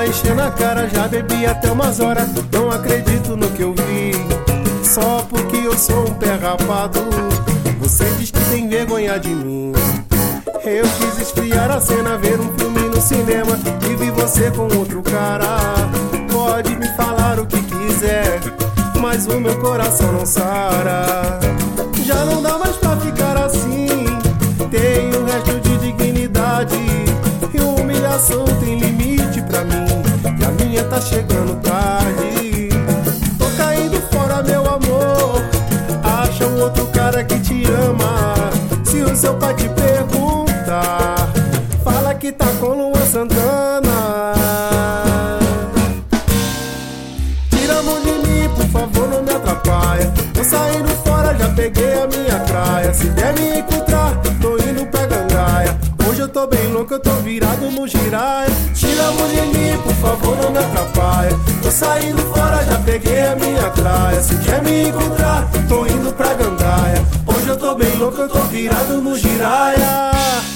enchendo a cara, já bebi até umas horas. Não acredito no que eu vi, só porque eu sou um pé rapado. Você diz que tem vergonha de mim. Eu quis esfriar a cena, ver um filme no cinema e vi você com outro cara. Pode me falar o que quiser, mas o meu coração não sara. Já não dá mais pra ficar assim. Tem um resto de dignidade e humilhação tem limite pra mim, e a minha tá chegando tarde. Tô caindo fora, meu amor. Acha um outro cara que te ama. Se o seu pai te perguntar, fala que tá com Luan Santana. Tira a mão de mim, por favor, não me atrapalha. Tô saindo fora, já peguei a minha praia. Se der me encontrar, tô indo pra gandaia. Hoje eu tô bem louco, eu tô virado no giraia. Tira a mão de mim, por favor, não me atrapalha. Tô saindo fora, já peguei a minha praia. Se quer me encontrar, tô indo pra gandaia. Hoje eu tô bem louco, eu tô virado no giraia.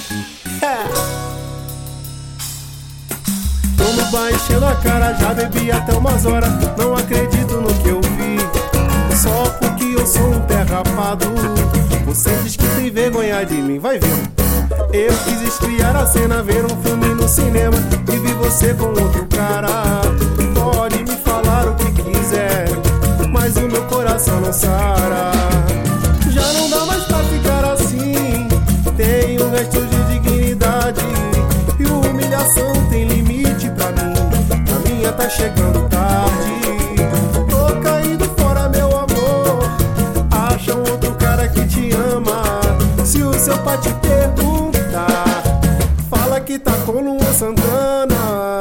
Tô no bar enchendo a cara, já bebi até umas horas. Não acredito no que eu vi, só porque eu sou um pé rapado. Você diz que tem vergonha de mim, vai ver. Eu quis esfriar a cena, ver um filme no cinema e vi você com outro cara. Pode me falar o que quiser, mas o meu coração não sara. Já não dá mais pra ficar assim. Tem um resto de dignidade e humilhação tem limite pra mim. A minha tá chegando tarde. Tô caindo fora, meu amor. Acha um outro cara que te ama. Se o seu pai te perguntar, fala que tá com Luan Santana.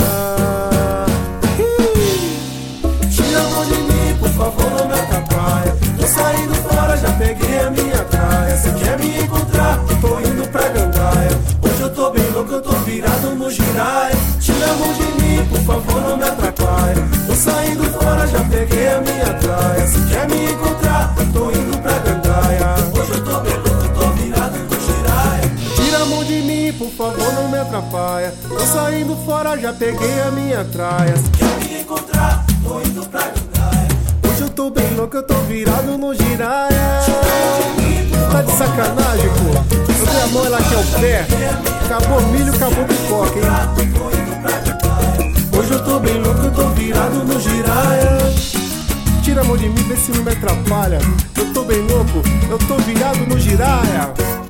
Tira a mão de mim, por favor, não me atrapalha. Tô saindo fora, já peguei a minha praia. Se quer me encontrar, tô indo pra gandaia. Hoje eu tô bem louco, eu tô virado no giraia. Tira a mão de mim, por favor, não me atrapalha. Tô saindo fora, já peguei a minha praia. Se quer me encontrar, tô indo pra gandaia. Hoje eu tô bem louco, eu tô virado no giraia. Tira a mão de mim, por favor, não me atrapalha. Tô saindo fora, já peguei a minha traia. Se quer me encontrar, tô indo pra gandaia. Hoje eu tô bem louco, eu tô virado no giraia. Tá de sacanagem, pô. Eu dei a mão, ela quer o pé. Acabou milho, acabou pipoca, hein? Hoje eu tô bem louco, eu tô virado no giraia. Tira a mão de mim, vê se não me atrapalha. Eu tô bem louco, eu tô virado no giraia.